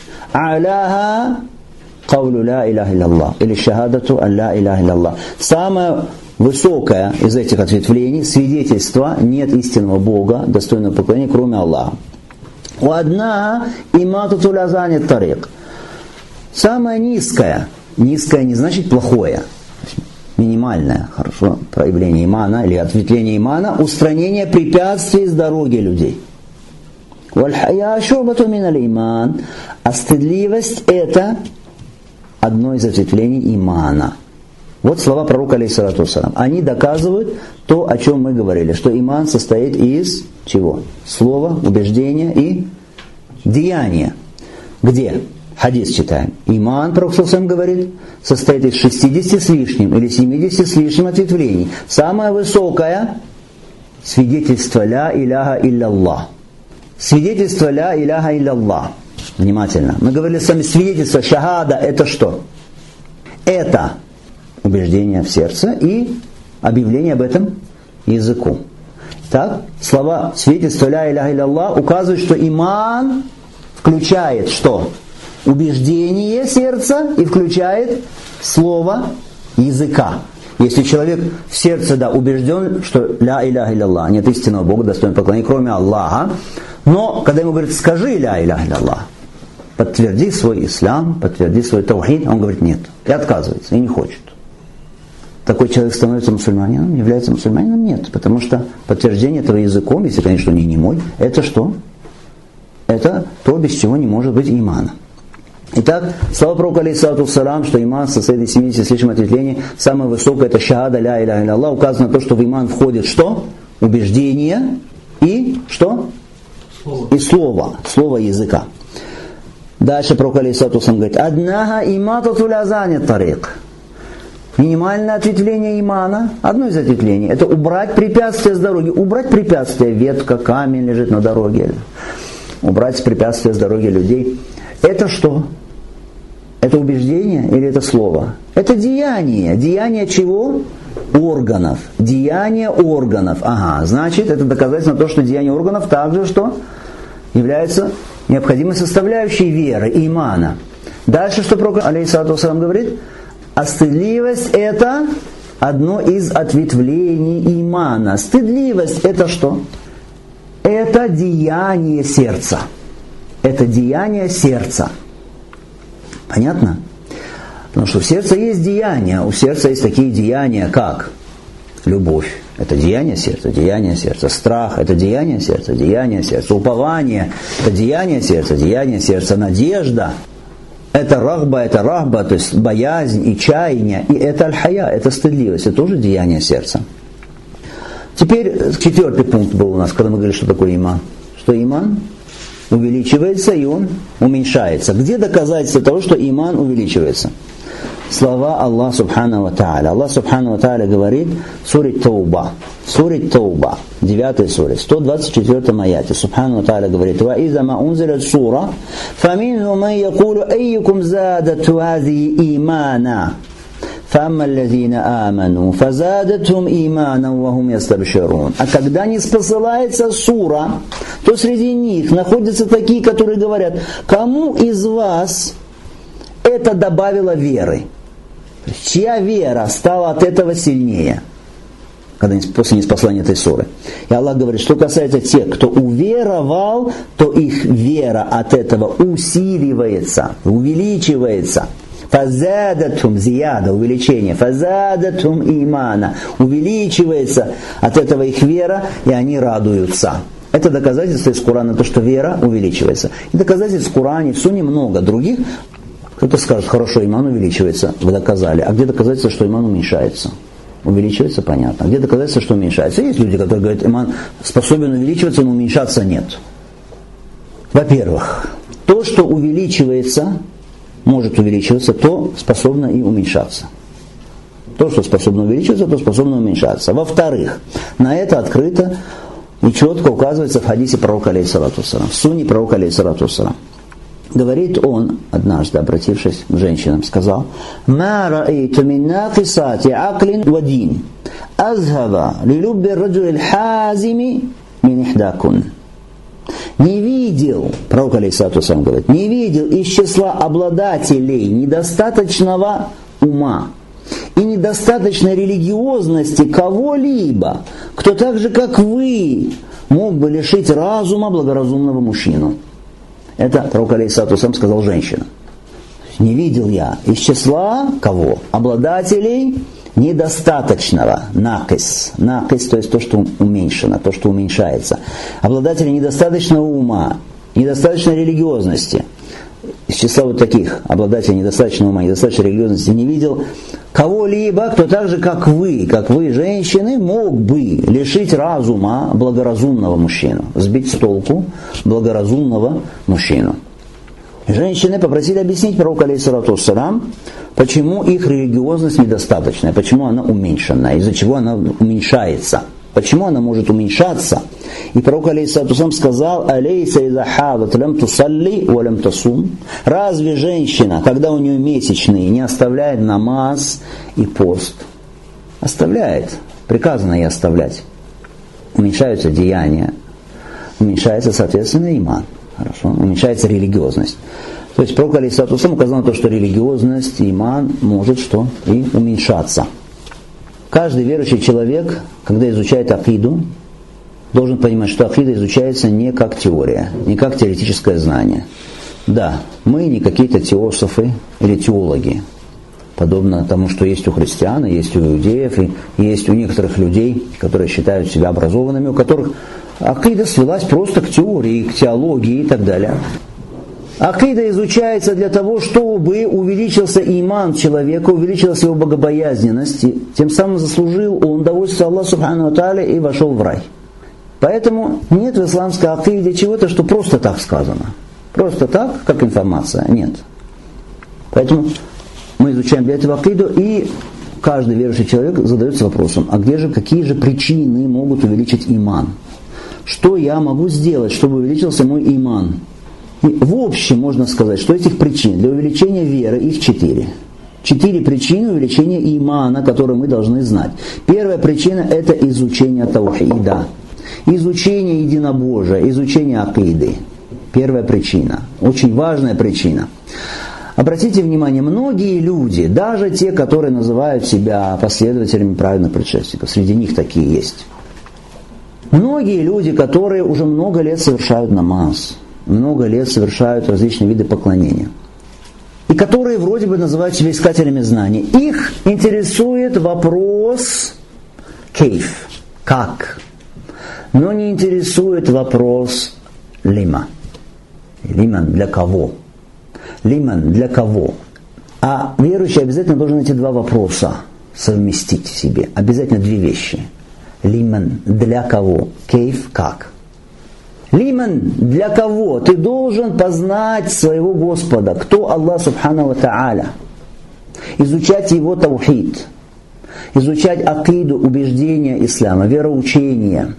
Аляха каулю ла иляха илляллах, или шахадату ан ла иляха илляллах. Самое высокое из этих ответвлений свидетельство нет истинного Бога, достойного поклонения, кроме Аллаха. У одна иматату лазани тарик. Самое низкое, низкое не значит плохое, минимальное, хорошо, проявление имана или ответвление имана, устранение препятствий с дороги людей. Валь-хая шубату мин аль-иман. А стыдливость это одно из ответвлений имана. Вот слова пророка, алейхиссалату вассалям. Они доказывают то, о чем мы говорили, что иман состоит из чего? Слова, убеждения и деяния. Где? Хадис читаем. Иман, Пророк сам говорит, состоит из шестидесяти с лишним или семидесяти с лишним ответвлений. Самое высокое — свидетельство ля иляха илляллах. Свидетельство ля иляха илляллах. Внимательно. Мы говорили с вами, свидетельство шахада — это что? Это убеждение в сердце и объявление об этом языку. Так, слова свидетельство ля иляха илляллах указывают, что иман включает что? Убеждение сердца и включает слово языка. Если человек в сердце, да, убежден, что ля иляха илляллах, нет истинного Бога, достойного поклонения, кроме Аллаха, но когда ему говорят, скажи ля иляха илляллах, подтверди свой ислам, подтверди свой таухид, он говорит нет, и отказывается, и не хочет. Такой человек становится мусульманином, является мусульманином? Нет, потому что подтверждение этого языком, если, конечно, не немой, это что? Это то, без чего не может быть имана. Итак, слава пророку алейхиссалату вассалам, что иман состоит из семидесяти с лишним ответвлений. Самое высокое — это шахада ля иляха илляллах. Указано то, что в иман входит что? Убеждение и что? Слово. И слово. Слово языка. Дальше пророк алейхиссалату вассалам говорит: «Аднаха иматату лязани тарик». Минимальное ответвление имана, одно из ответвлений, это убрать препятствия с дороги. Убрать препятствия, ветка, камень лежит на дороге. Убрать препятствия с дороги людей. Это что? Это убеждение или это слово? Это деяние. Деяние чего? Органов. Деяние органов. Ага, значит, это доказательство того, что деяние органов также что? Является необходимой составляющей веры, имана. Дальше, что пророк алейхиссалату вассалам говорит? А стыдливость — это одно из ответвлений имана. Стыдливость — это что? Это деяние сердца. Это деяние сердца. Понятно? Потому что в сердце есть деяния. У сердца есть такие деяния, как любовь. Это деяние сердца, деяние сердца. Страх — это деяние сердца, деяние сердца. Упование — это деяние сердца, деяние сердца. Надежда — это рахба, это рахба, то есть боязнь и чаяние. И это аль-хая, это стыдливость. Это тоже деяние сердца. Теперь четвертый пункт был у нас, когда мы говорили, что такое иман. Что иман увеличивается и он уменьшается. Где доказательство того, что иман увеличивается? Слова Аллаха Субхану ва Тааля. Аллах Субхану ва Тааля говорит в суре Тауба. Суре Тауба, девятой суре, сто двадцать четвёртом аяте. Субхану ва Тааля говорит: «Ва иза ма унзилат сура, фаминху ман якулу айюкум задату хази имана». فَأَمَّا الَّذِينَ آمَنُوا فَزَادَتْهُمْ إِيمَانًا وَهُمْ يَسْتَبْشِرُونَ. А когда не спосылается сура, то среди них находятся такие, которые говорят: кому из вас это добавило веры? Чья вера стала от этого сильнее? Когда после неспослания этой суры. И Аллах говорит, что касается тех, кто уверовал, то их вера от этого усиливается, увеличивается. Фазадатхум зияда, увеличение. Фазадатхум имана, увеличивается от этого их вера, и они радуются. Это доказательство из Корана, то, что вера увеличивается. И доказательств в Коране, в Сунне много других. Кто-то скажет: хорошо, иман увеличивается, вы доказали. А где доказательство, что иман уменьшается? Увеличивается, понятно. А где доказательство, что уменьшается? Есть люди, которые говорят: иман способен увеличиваться, но уменьшаться нет. Во-первых, то, что увеличивается, может увеличиваться, то способно и уменьшаться. То, что способно увеличиваться, то способно уменьшаться. Во-вторых, на это открыто и четко указывается в хадисе пророка алейхиссалату вассалам, в сунне пророка алейхиссалату вассалам. Говорит он, однажды обратившись к женщинам, сказал: «Ма ра'айту мин нақисати аклин ва дин азхаба лилубби раджули аль-хазими мин ихдакун». Не видел, пророк алейхиссалату вассалам говорит, не видел из числа обладателей недостаточного ума и недостаточной религиозности кого-либо, кто так же, как вы, мог бы лишить разума благоразумного мужчину. Это пророк алейхиссалату вассалам сказал женщинам. Не видел я из числа кого? Обладателей недостаточного, накис, накис, то есть то, что уменьшено, то, что уменьшается. Обладатели недостаточного ума, недостаточной религиозности. из числа вот таких обладателей недостаточного ума, недостаточной религиозности не видел кого-либо, кто так же, как вы, как вы, женщины, мог бы лишить разума благоразумного мужчину, сбить с толку благоразумного мужчину. Женщины попросили объяснить пророку, алейхиссалату вассалам, почему их религиозность недостаточная, почему она уменьшена, из-за чего она уменьшается. Почему она может уменьшаться? И пророк, алейхиссалату вассалам, сказал: «Алейса иза хадат лям тусалли ва лям тасум». Разве женщина, когда у нее месячные, не оставляет намаз и пост? Оставляет. Приказано ей оставлять. Уменьшаются деяния. Уменьшается, соответственно, иман. Хорошо. Уменьшается религиозность. То есть пророк, алейхиссалату вассалам, указал на то, что религиозность, иман может что? И уменьшаться. Каждый верующий человек, когда изучает акиду, должен понимать, что акида изучается не как теория, не как теоретическое знание. Да, мы не какие-то теософы или теологи, подобно тому, что есть у христиан, есть у иудеев, и есть у некоторых людей, которые считают себя образованными, у которых акида свелась просто к теории, к теологии и так далее. Акида изучается для того, чтобы увеличился иман человека, увеличилась его богобоязненность, и тем самым заслужил он удовольствие Аллаха субхану ва тааля и вошел в рай. Поэтому нет в исламской акиде чего-то, что просто так сказано. Просто так, как информация, нет. Поэтому мы изучаем для этого акиду, и каждый верующий человек задается вопросом: а где же, какие же причины могут увеличить иман? Что я могу сделать, чтобы увеличился мой иман? И в общем можно сказать, что этих причин для увеличения веры их четыре. Четыре причины увеличения имана, которые мы должны знать. Первая причина – это изучение таухида, изучение единобожия, изучение акиды. Первая причина, очень важная причина. Обратите внимание, многие люди, даже те, которые называют себя последователями праведных предшественников, среди них такие есть. Многие люди, которые уже много лет совершают намаз, много лет совершают различные виды поклонения, и которые вроде бы называют себя искателями знаний, их интересует вопрос кейф, как, но не интересует вопрос лима. Лиман для кого? Лиман для кого? А верующий обязательно должен эти два вопроса совместить в себе. Обязательно две вещи. Лиман для кого? Кейф как? Лиман для кого? Ты должен познать своего Господа. Кто Аллах субхану ва тааля? Изучать его таухид. Изучать акиду, убеждения ислама, вероучения.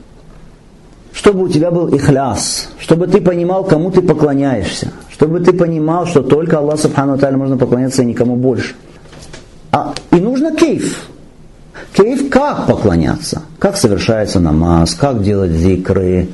Чтобы у тебя был ихляс. Чтобы ты понимал, кому ты поклоняешься. Чтобы ты понимал, что только Аллах субхану ва тааля можно поклоняться и никому больше. А, и нужно кейф. Кейф как поклоняться. Как совершается намаз, как делать зикры,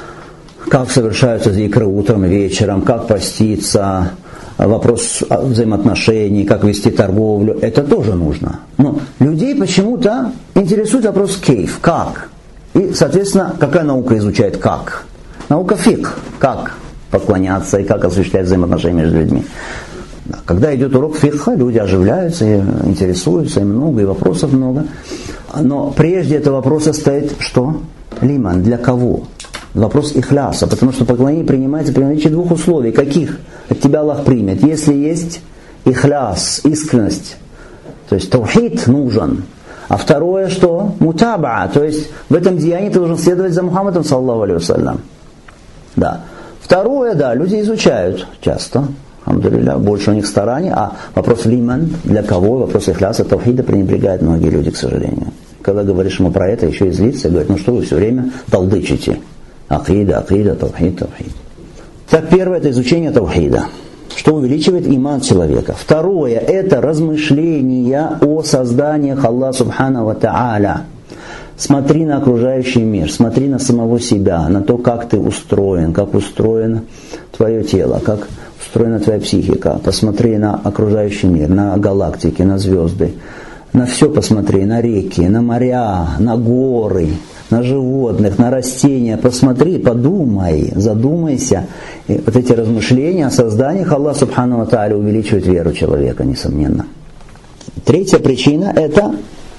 как совершаются зикры утром и вечером, как поститься, вопрос взаимоотношений, как вести торговлю. Это тоже нужно. Но людей почему-то интересует вопрос кейф, как. И, соответственно, какая наука изучает как? Наука фикх, как поклоняться и как осуществлять взаимоотношения между людьми. Когда идет урок фикха, люди оживляются, и интересуются, и много, и вопросов много. Но прежде этого вопроса стоит что? Лиман, для кого? Вопрос ихляса, потому что поклонение принимается при наличии двух условий. Каких от тебя Аллах примет? Если есть ихляс, искренность, то есть таухид нужен. А второе что? Мутаба, то есть в этом деянии ты должен следовать за Мухаммадом, саллаллаху алейхи вассалям. Да. Второе, да, люди изучают часто, алхамдулилля, больше у них стараний, а вопрос лиман, для кого, вопрос ихляса, таухида пренебрегают многие люди, к сожалению. Когда говоришь ему про это, еще и злится, говорит: ну что вы все время толдычите? Акида, акида, таухид, таухид. Так, первое – это изучение таухида, что увеличивает иман человека. Второе – это размышления о созданиях Аллаха субхану ва тааля. Смотри на окружающий мир, смотри на самого себя, на то, как ты устроен, как устроено твое тело, как устроена твоя психика. Посмотри на окружающий мир, на галактики, на звезды. На все посмотри, на реки, на моря, на горы, на животных, на растения. Посмотри, подумай, задумайся. И вот эти размышления о созданиях Аллаха субхану ва тааля увеличивают веру человека, несомненно. Третья причина – это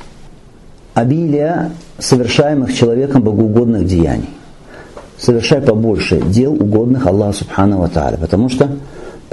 обилие совершаемых человеком богоугодных деяний. Совершай побольше дел, угодных Аллаху субхану ва тааля. Потому что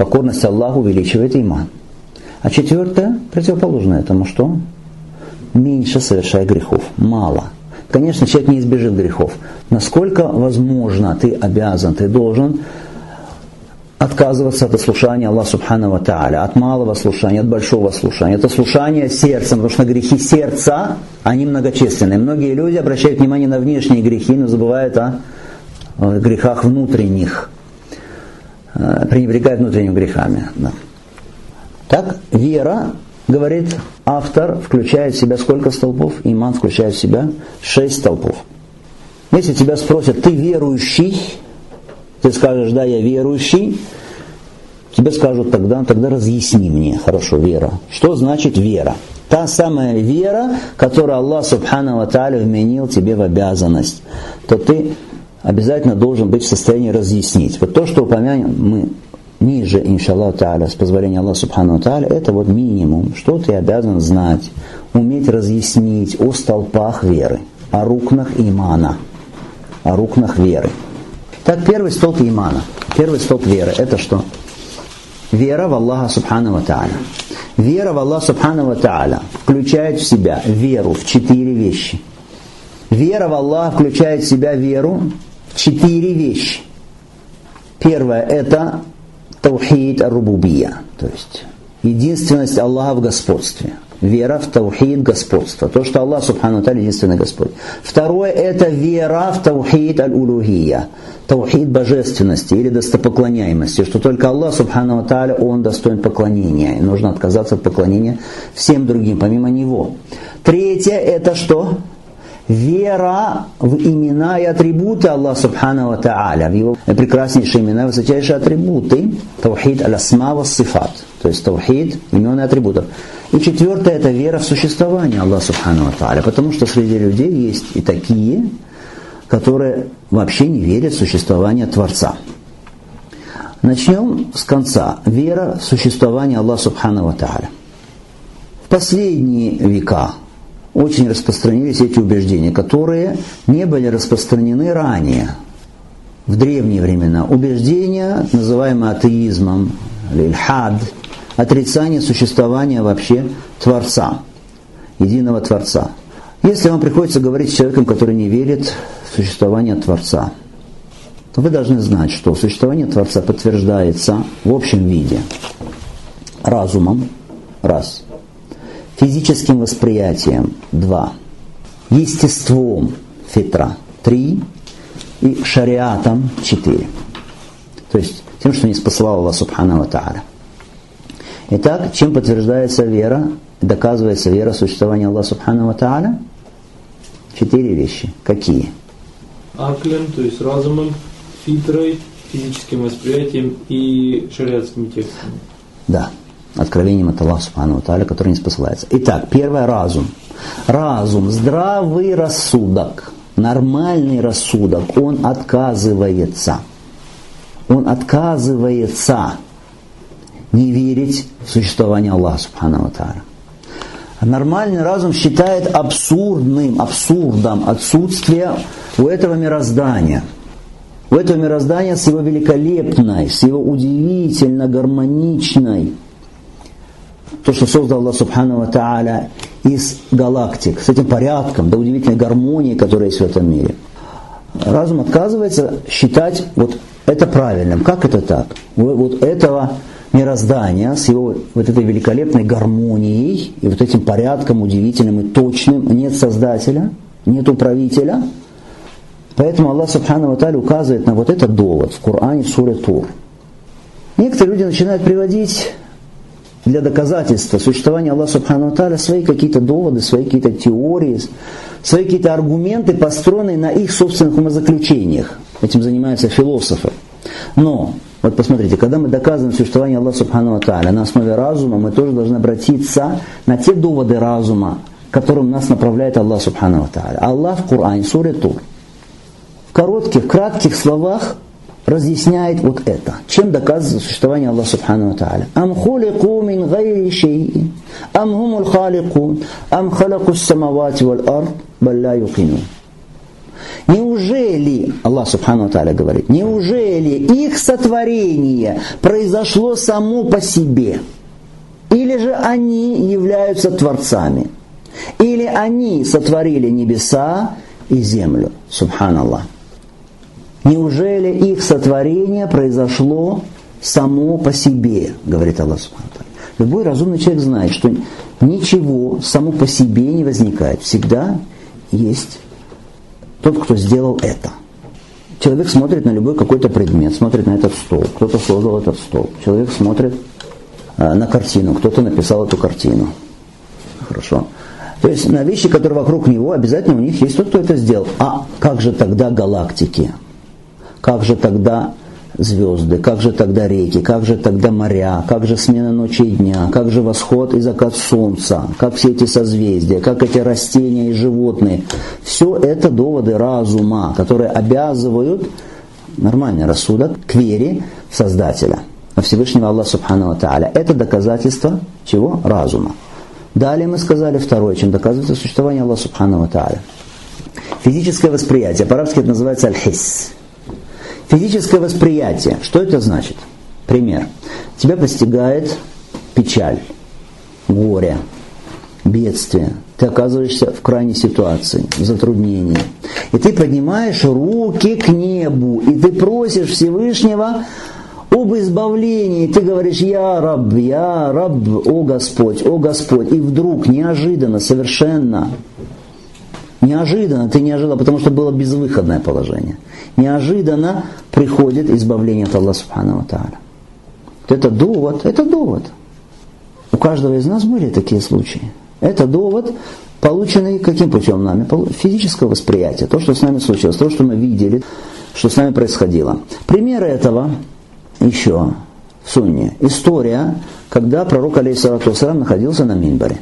Покорность Аллаху увеличивает иман. А четвертое, противоположное этому, что? Меньше совершай грехов. Мало. Конечно, человек не избежит грехов. Насколько возможно, ты обязан, ты должен отказываться от слушания Аллаха Субхану ва Тааля, от малого слушания, от большого слушания. Это слушание сердцем, потому что грехи сердца, они многочисленные. Многие люди обращают внимание на внешние грехи, но забывают о грехах внутренних, пренебрегают внутренними грехами. Да. Так, вера, говорит автор, включает в себя сколько столпов? Иман включает в себя шесть столпов. Если тебя спросят, ты верующий? Ты скажешь, да, я верующий. Тебе скажут тогда, тогда разъясни мне, хорошо, вера. Что значит вера? Та самая вера, которую Аллах Субхану ва Тааля вменил тебе в обязанность. То ты обязательно должен быть в состоянии разъяснить. Вот то, что упомянем мы ниже, иншаллах Тааля, с позволения Аллаха Субхану ва Тааля, это вот минимум, что ты обязан знать, уметь разъяснить о столпах веры, о рукнах имана, о рукнах веры. Так, первый столб имана, первый столб веры, это что? Вера в Аллаха Субхану ва Тааля. Вера в Аллаха Субхану ва Тааля включает в себя веру в четыре вещи. Вера в Аллаха включает в себя веру в четыре вещи. Первое – это таухид ар-рубубия, то есть единственность Аллаха в господстве. Вера в таухид господства. То, что Аллах Субхану ва Тааля единственный Господь. Второе – это вера в таухид аль-улухия. Таухид божественности или достопоклоняемости. Что только Аллах Субхану ва Тааля, Он достоин поклонения. И нужно отказаться от поклонения всем другим, помимо Него. Третье – это что? Вера в имена и атрибуты Аллаха Субхану ва Тааля. В Его прекраснейшие имена, высочайшие атрибуты. Таухид аль-асма ва сифат. То есть таухид имен и атрибутов. И четвертое – это вера в существование Аллаха Субхану ва Тааля. Потому что среди людей есть и такие, которые вообще не верят в существование Творца. Начнем с конца. Вера в существование Аллаха Субхану ва Тааля. В последние века очень распространились эти убеждения, которые не были распространены ранее, в древние времена. Убеждения, называемые атеизмом, иль-хад, отрицание существования вообще Творца, единого Творца. Если вам приходится говорить с человеком, который не верит в существование Творца, то вы должны знать, что существование Творца подтверждается в общем виде разумом, раз, физическим восприятием, два, естеством, фитра, три, и шариатом, четыре. То есть тем, что не спасал Аллах Субхану ва Тааля. Итак, чем подтверждается вера, доказывается вера в существование Аллаха Субхану ва Тааля? Четыре вещи. Какие? Аклем, то есть разумом, фитрой, физическим восприятием и шариатскими текстами. Да, откровением от Аллаха Субхану ва Тааля, который не спосылается. Итак, первое – разум. Разум, здравый рассудок, нормальный рассудок, он отказывается. Он отказывается не верить в существование Аллаха Субхану ва Тааля. Нормальный разум считает абсурдным, абсурдом отсутствие у этого мироздания. У этого мироздания с его великолепной, с его удивительно гармоничной, то, что создал Аллах Субхану ва Тааля из галактик, с этим порядком, до удивительной гармонии, которая есть в этом мире. Разум отказывается считать вот это правильным. Как это так? Вот этого мироздания с его вот этой великолепной гармонией и вот этим порядком удивительным и точным нет создателя, нет управителя. Поэтому Аллах Субхану ва Тааля указывает на вот этот довод в Коране, в суре Тур. Некоторые люди начинают приводить для доказательства существования Аллаха Субхану ва Тааля свои какие-то доводы, свои какие-то теории, свои какие-то аргументы, построенные на их собственных умозаключениях. Этим занимаются философы. Но, вот посмотрите, когда мы доказываем существование Аллаха Субхану ва Тааля на основе разума, мы тоже должны обратиться на те доводы разума, к которым нас направляет Аллах Субхану ва Тааля. Аллах в Коране, в суре Тур, в коротких, кратких словах разъясняет вот это. Чем доказывает существование Аллаха Субхану ва Тааля? Ам хулику мин гайри шейин, ам хумул халикун, ам халаку самавати валь ард, баль ла юкинун. Неужели, Аллах Субхану ва Тааля говорит, неужели их сотворение произошло само по себе? Или же они являются творцами? Или они сотворили небеса и землю? Субханаллах. Неужели их сотворение произошло само по себе? Говорит Аллах Субхану ва Тааля. Любой разумный человек знает, что ничего само по себе не возникает. Всегда есть тот, кто сделал это. Человек смотрит на любой какой-то предмет, смотрит на этот стол. Кто-то создал этот стол. Человек смотрит а, на картину. Кто-то написал эту картину. Хорошо. То есть на вещи, которые вокруг него, обязательно у них есть тот, кто это сделал. А как же тогда галактики? Как же тогда звезды? Как же тогда реки? Как же тогда моря? Как же смена ночи и дня? Как же восход и закат солнца? Как все эти созвездия? Как эти растения и животные? Все это доводы разума, которые обязывают нормальный рассудок к вере в Создателя, во Всевышнего Аллаха Субхану ва Тааля. Это доказательство чего? Разума. Далее мы сказали второе, чем доказывается существование Аллаха Субхану ва Тааля. Физическое восприятие. По-арабски это называется аль-хисс. Физическое восприятие. Что это значит? Пример. Тебя постигает печаль, горе, бедствие. Ты оказываешься в крайней ситуации, в затруднении. И ты поднимаешь руки к небу, и ты просишь Всевышнего об избавлении. Ты говоришь: «Я Рабб, Я Рабб, о Господь, о Господь». И вдруг, неожиданно, совершенно, неожиданно, ты не ожидал, потому что было безвыходное положение. Неожиданно приходит избавление от Аллаха Субхану ва Тааля. Это довод, это довод. У каждого из нас были такие случаи. Это довод, полученный каким путем нами? Физического восприятия. То, что с нами случилось, то, что мы видели, что с нами происходило. Примеры этого еще в Сунне. История, когда пророк алейхиссалату вассалям находился на минбаре.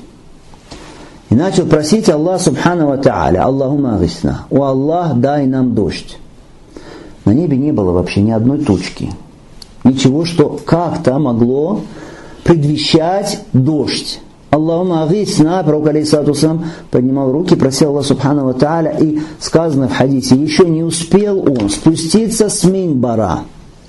И начал просить Аллаха Субхану ва Тааля: «Аллахумма агисна». «О Аллах, дай нам дождь». На небе не было вообще ни одной тучки. Ничего, что как-то могло предвещать дождь. Аллахумма агисна. Пророк алейхиссалату вассалям поднимал руки, просил Аллаха Субхану ва Тааля. И сказано в хадисе: еще не успел он спуститься с минбара,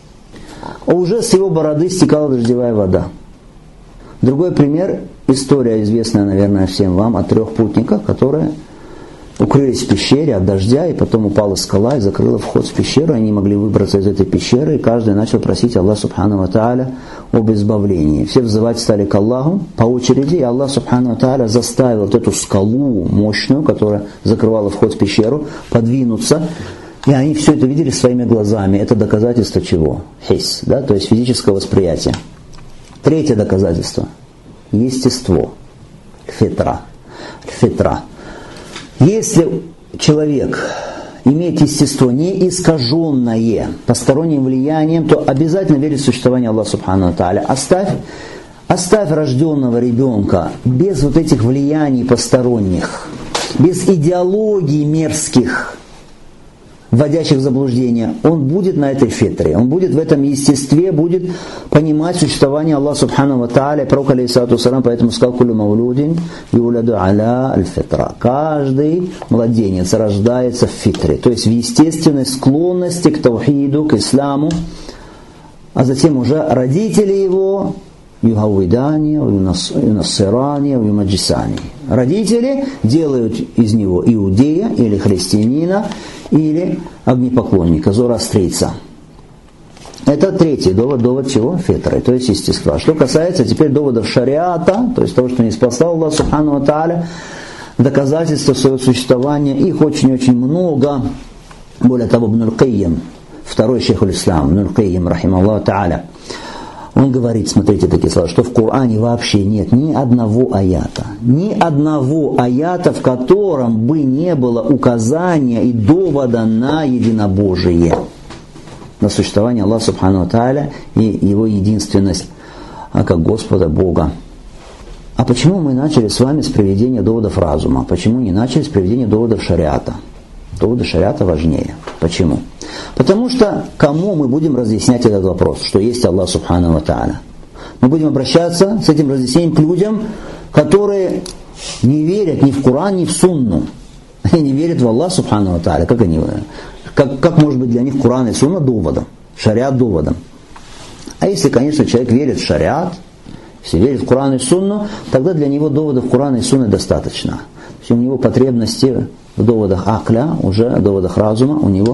а уже с его бороды стекала дождевая вода. Другой пример. История, известная, наверное, всем вам, о трех путниках, которые укрылись в пещере от дождя, и потом упала скала и закрыла вход в пещеру. Они не могли выбраться из этой пещеры, и каждый начал просить Аллаха Субхану ва Тааля об избавлении. Все взывать стали к Аллаху по очереди, и Аллах Субхану ва Тааля заставил вот эту скалу мощную, которая закрывала вход в пещеру, подвинуться. И они все это видели своими глазами. Это доказательство чего? Хис, да? То есть физическое восприятие. Третье доказательство. Естество. Фитра. Фитра. Если человек имеет естество не искаженное посторонним влиянием, то обязательно верит в существование Аллаха Субхану ва Тааля. Оставь, оставь рожденного ребенка без вот этих влияний посторонних, без идеологий мерзких, вводящих в заблуждение, он будет на этой фитре, он будет в этом естестве, будет понимать существование Аллаха Субхану ва Тааля. Пророк алейхиссалату вассалям поэтому сказал: «Кулю маулудин юладу аля аль-фитра». Каждый младенец рождается в фитре, то есть в естественной склонности к таухиду, к исламу, а затем уже родители его юхавидани, юнассирани, юмаджисани. Родители делают из него иудея или христианина, или огнепоклонника, зороастрийца. Это третий довод, довод чего? Фитры, то есть естества. Что касается теперь доводов шариата, то есть того, что не спасал Аллах Субхану ва Тааля, доказательства своего существования, их очень-очень много. Более того, Ибн аль-Кайим, второй шейх аль-Ислам, Ибн аль-Кайим, рахимахуллаху тааля, он говорит, смотрите такие слова, что в Коране вообще нет ни одного аята, ни одного аята, в котором бы не было указания и довода на единобожие, на существование Аллаха Субхану ва Тааля и Его единственность как Господа Бога. А почему мы начали с вами с приведения доводов разума? Почему не начали с приведения доводов шариата? Доводы шариата важнее. Почему? Потому что кому мы будем разъяснять этот вопрос, что есть Аллах Субхану ва Тааля? Мы будем обращаться с этим разъяснением к людям, которые не верят ни в Коран, ни в Сунну. Они не верят в Аллах Субхану ва Тааля. Как они? Как, как может быть для них Куран и Сунна доводом? Шариат доводом. А если, конечно, человек верит в шариат, если верит в Куран и Сунну, тогда для него доводов Курана и Сунны достаточно. То есть у него потребности в доводах акля, уже в доводах разума у него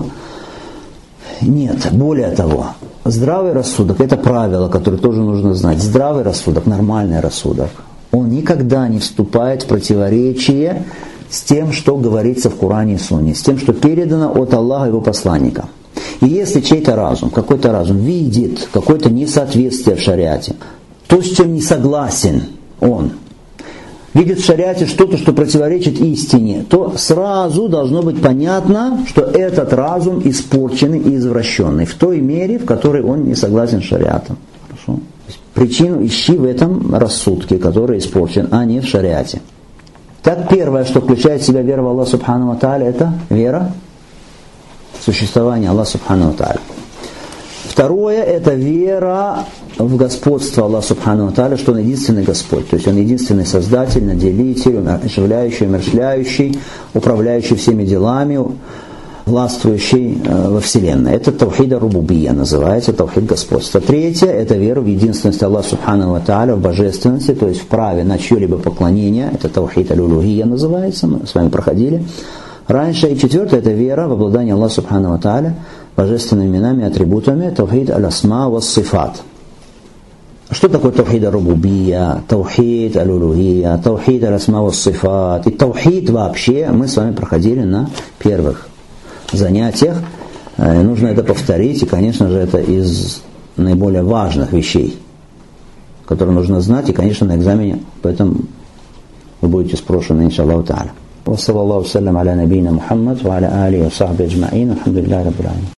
нет. Более того, здравый рассудок – это правило, которое тоже нужно знать. Здравый рассудок, нормальный рассудок, он никогда не вступает в противоречие с тем, что говорится в Коране и Сунне, с тем, что передано от Аллаха и его посланника. И если чей-то разум, какой-то разум видит какое-то несоответствие в шариате, то, с чем не согласен он, видит в шариате что-то, что противоречит истине, то сразу должно быть понятно, что этот разум испорченный и извращенный в той мере, в которой он не согласен с шариатом. Хорошо? Причину ищи в этом рассудке, который испорчен, а не в шариате. Так первое, что включает в себя вера в Аллаха Субхану ва Тааля, это вера в существование Аллаха Субхану ва Тааля. Второе, это вера в господство Аллаха Субхану ва Тааля, что Он единственный Господь. То есть Он единственный Создатель, Наделитель, оживляющий, умерщвляющий, управляющий всеми делами, властвующий э, во Вселенной. Это тавхид ар-рубубия называется, тавхид господства. Третье, это вера в единственность Аллаха Субхану ва Тааля, в божественности, то есть в праве на чье-либо поклонение. Это тавхид аль-улухия называется, мы с вами проходили раньше. И четвертое, это вера в обладание Аллаха Субхану ва Тааля божественными именами и атрибутами, тавхид аль-асма ва-сифат. Что такое тавхид ар-рубубия, тавхид аль-улухия, тавхид аль-асма ва-сифат? И тавхид вообще мы с вами проходили на первых занятиях. Нужно это повторить, и, конечно же, это из наиболее важных вещей, которые нужно знать, и, конечно, на экзамене, поэтому вы будете спрошены, иншаллаху та'аля. Ва саллаллаху саллям аля набийна Мухаммад ва аля алихи ва сахби аджмаин. Алхамдулиллахи раббил аламин.